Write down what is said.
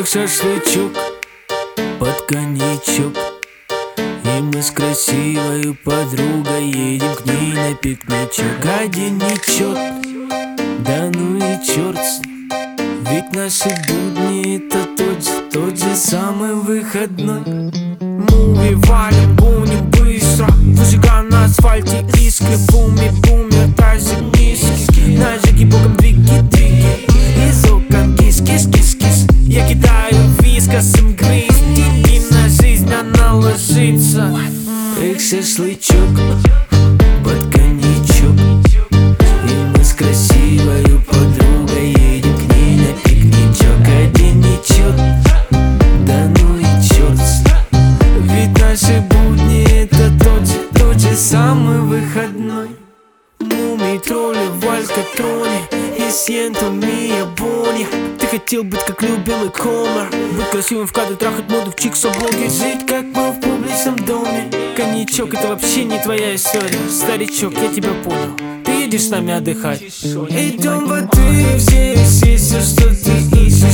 шашлычок под коньячок, и мы с красивой подругой едем к ней на пикничок. А день нечет, да ну и черт с ним, ведь наши будни это тот же самый выходной. Мы валим, гоним быстро, выжигаем на асфальте искры. Буми-буми, тазик низкий, ножики боком двиги-двиги, из окон кис-кис-кис-кис. Я кидаю вискосом грызть, деньги на жизнь, она ложится. Эх, шашлычок под коньячок, и мы с красивой подругой едем к ней на пикничок. А день нечет, да ну и черт с ним, ведь наши будни это тот же самый выходной. Мумий, тролли в алькатроне, и сьенто мия бони. Ты хотел быть как любимый Комар, быть красивым в кадре, трахать модных чикс в блоге, Жить как мы в публичном доме. Коньячок, это вообще не твоя история. Старичок, я тебя понял, ты едешь с нами отдыхать. Идем в отрыв, здесь есть все, что ты ищешь.